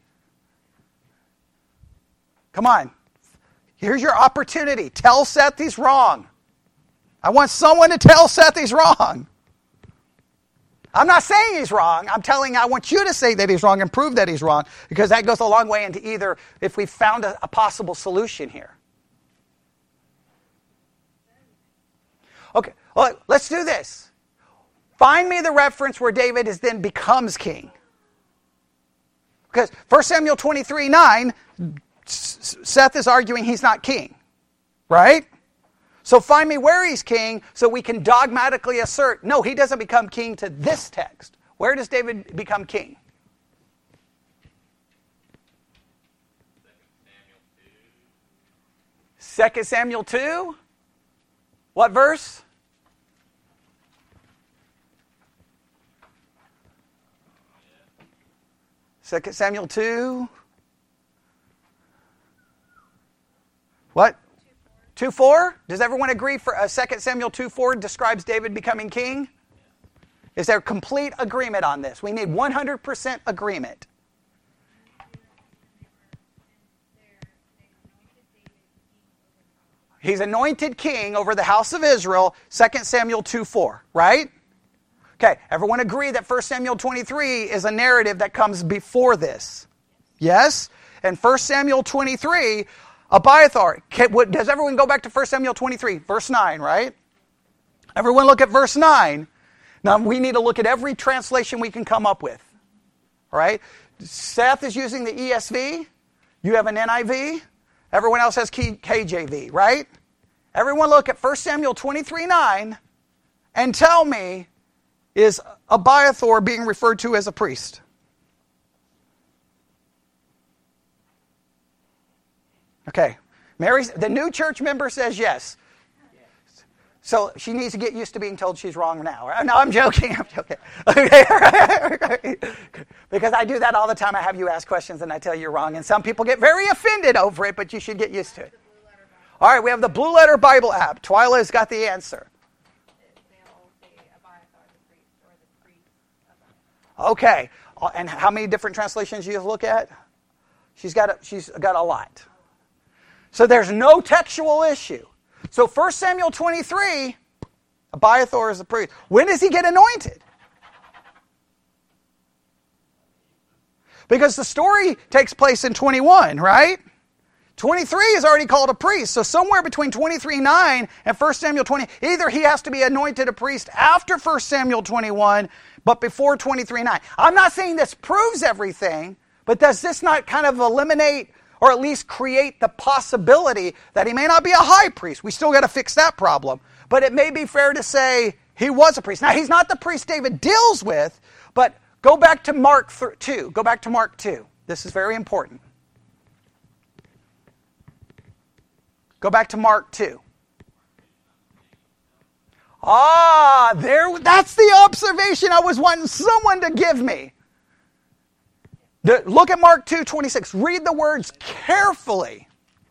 Come on. Here's your opportunity. Tell Seth he's wrong. I want someone to tell Seth he's wrong. I'm not saying he's wrong. I'm telling, I want you to say that he's wrong and prove that he's wrong, because that goes a long way into either if we found a, a possible solution here. Okay, well, let's do this. Find me the reference where David is then becomes king. Because First Samuel twenty-three, nine, Seth is arguing he's not king, right? So find me where he's king so we can dogmatically assert, no, he doesn't become king to this text. Where does David become king? Second Samuel two. What verse? Second Samuel two. What? two four? Does everyone agree for uh, Second Samuel two four describes David becoming king? Is there complete agreement on this? We need one hundred percent agreement. He's anointed king over the house of Israel, Second Samuel two four, right? Okay, everyone agree that First Samuel twenty-three is a narrative that comes before this? Yes? And First Samuel twenty-three, Abiathar, can, what, does everyone go back to First Samuel twenty-three, verse nine, right? Everyone look at verse nine. Now, we need to look at every translation we can come up with. All right? Seth is using the E S V. You have an N I V. Everyone else has K J V, right? Everyone look at First Samuel twenty-three nine and tell me, is Abiathar being referred to as a priest? Okay. Mary, the new church member says yes. So she needs to get used to being told she's wrong now. No, I'm joking. I'm joking. Okay. Because I do that all the time. I have you ask questions and I tell you you're wrong. And some people get very offended over it, but you should get used to it. All right, we have the Blue Letter Bible app. Twyla's got the answer. Okay. And how many different translations do you look at? She's got a, she's got a lot. So there's no textual issue. So First Samuel twenty-three, Abiathar is the priest. When does he get anointed? Because the story takes place in twenty-one, right? twenty-three is already called a priest. So somewhere between twenty-three nine and First Samuel twenty, either he has to be anointed a priest after First Samuel twenty-one, but before twenty-three nine. I'm not saying this proves everything, but does this not kind of eliminate or at least create the possibility that he may not be a high priest? We still got to fix that problem. But it may be fair to say he was a priest. Now, he's not the priest David deals with, but go back to Mark two. Go back to Mark two. This is very important. Go back to Mark two. Ah, there. That's the observation I was wanting someone to give me. The, look at Mark two twenty-six. Read the words carefully.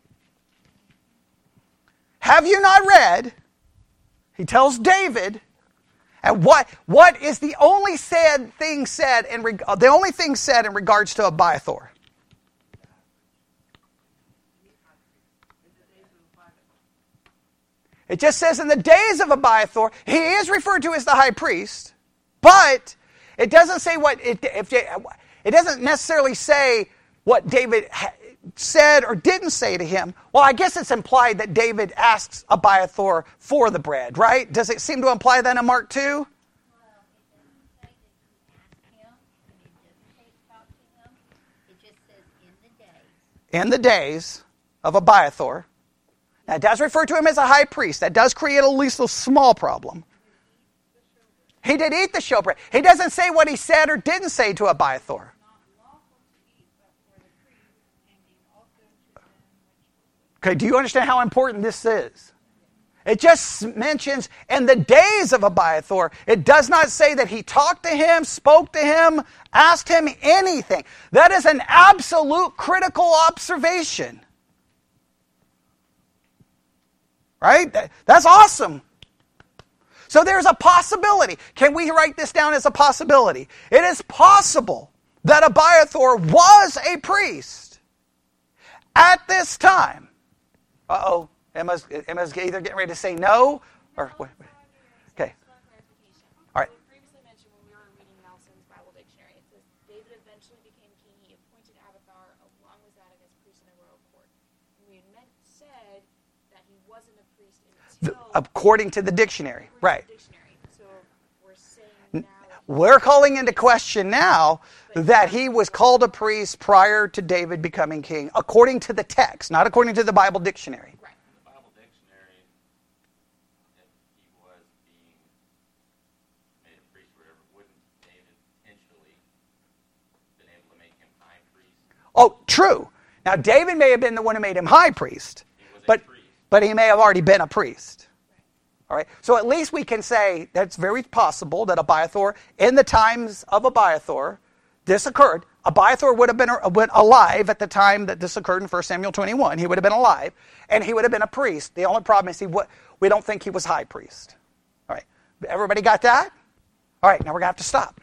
Have you not read? He tells David, and what what is the only said thing said in reg, the only thing said in regards to Abiathar? It just says in the days of Abiathar, he is referred to as the high priest, but it doesn't say what it if. It doesn't necessarily say what David said or didn't say to him. Well, I guess it's implied that David asks Abiathar for the bread, right? Does it seem to imply that in Mark two? Well, it doesn't say that he asked him, and it doesn't say he talked to him. It just says in the days. In the days of Abiathar. Now, it does refer to him as a high priest. That does create at least a small problem. He did eat the showbread. He doesn't say what he said or didn't say to Abiathar. Okay, do you understand how important this is? It just mentions in the days of Abiathar. It does not say that he talked to him, spoke to him, asked him anything. That is an absolute critical observation. Right? That's awesome. So there's a possibility. Can we write this down as a possibility? It is possible that Abiathar was a priest at this time. Uh-oh. Emma's, Emma's either getting ready to say no or... Wait, wait. Okay. All right. Previously mentioned when we were reading Nelson's Bible dictionary, it says David eventually became king. He appointed Abiathar along with Zadok as priest in a royal court. And we had meant, said that he wasn't a priest until... According to the dictionary, right. The dictionary. So we're saying now... We're calling into question now that he was called a priest prior to David becoming king, according to the text, not according to the Bible dictionary. Right. The Bible dictionary, if he was being made a priest or whatever, wouldn't David potentially been able to make him high priest? Oh, true. Now, David may have been the one who made him high priest, He was a but, priest. but he may have already been a priest. All right. So at least we can say that's very possible that Abiathar, in the times of Abiathar, this occurred. Abiathar would have been alive at the time that this occurred in First Samuel twenty-one. He would have been alive, and he would have been a priest. The only problem is he we don't think he was high priest. All right. Everybody got that? All right, now we're going to have to stop.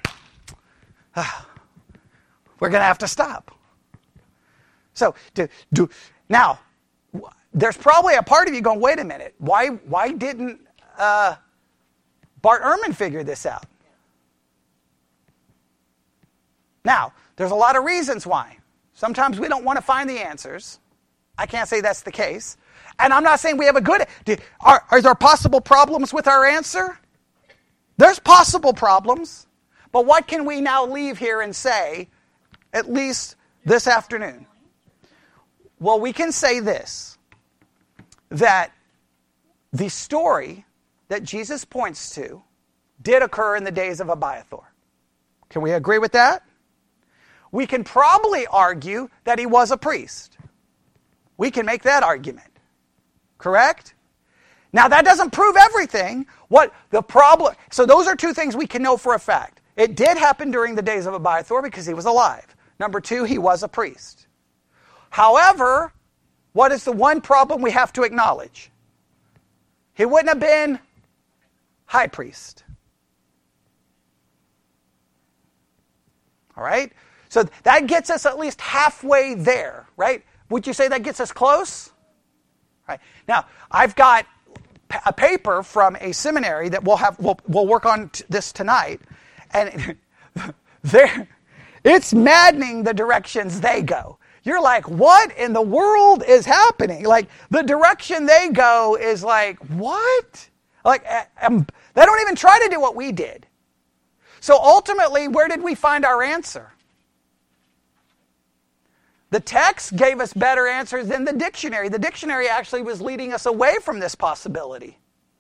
We're going to have to stop. So, do, do, now, there's probably a part of you going, wait a minute, why, why didn't uh, Bart Ehrman figure this out? Now, there's a lot of reasons why. Sometimes we don't want to find the answers. I can't say that's the case. And I'm not saying we have a good... Are, are there possible problems with our answer? There's possible problems. But what can we now leave here and say, at least this afternoon? Well, we can say this, that the story that Jesus points to did occur in the days of Abiathar. Can we agree with that? We can probably argue that he was a priest. We can make that argument. Correct? Now, that doesn't prove everything. What the problem... So those are two things we can know for a fact. It did happen during the days of Abiathar because he was alive. Number two, he was a priest. However, what is the one problem we have to acknowledge? He wouldn't have been high priest. All right? So that gets us at least halfway there, right? Would you say that gets us close? Right. Now, I've got a paper from a seminary that we'll have. We'll, we'll work on t- this tonight, and there, it's maddening the directions they go. You're like, what in the world is happening? Like the direction they go is like, what? Like um, they don't even try to do what we did. So ultimately, where did we find our answer? The text gave us better answers than the dictionary. The dictionary actually was leading us away from this possibility.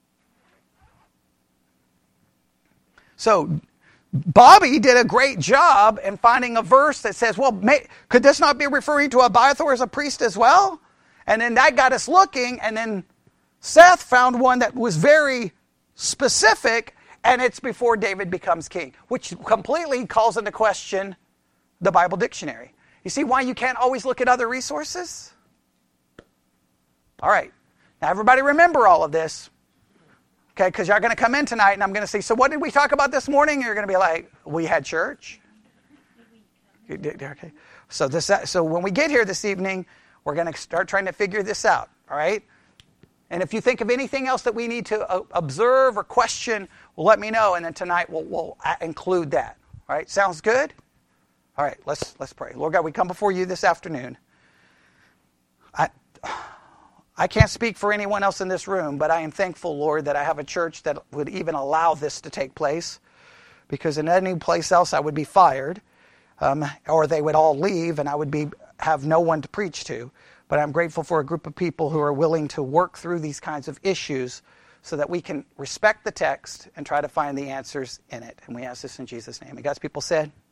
So Bobby did a great job in finding a verse that says, well, may, could this not be referring to Abiathar as a priest as well? And then that got us looking, and then Seth found one that was very specific, and it's before David becomes king, which completely calls into question the Bible dictionary. You see why you can't always look at other resources? All right. Now, everybody remember all of this. Okay, because you're going to come in tonight and I'm going to say, so what did we talk about this morning? And you're going to be like, we had church. Okay. So this, so when we get here this evening, we're going to start trying to figure this out. All right? And if you think of anything else that we need to observe or question, well, let me know. And then tonight we'll, we'll include that. All right? Sounds good? All right, let's let's pray. Lord God, we come before you this afternoon. I I can't speak for anyone else in this room, but I am thankful, Lord, that I have a church that would even allow this to take place, because in any place else I would be fired, um, or they would all leave, and I would be have no one to preach to. But I'm grateful for a group of people who are willing to work through these kinds of issues so that we can respect the text and try to find the answers in it. And we ask this in Jesus' name. And God's people said...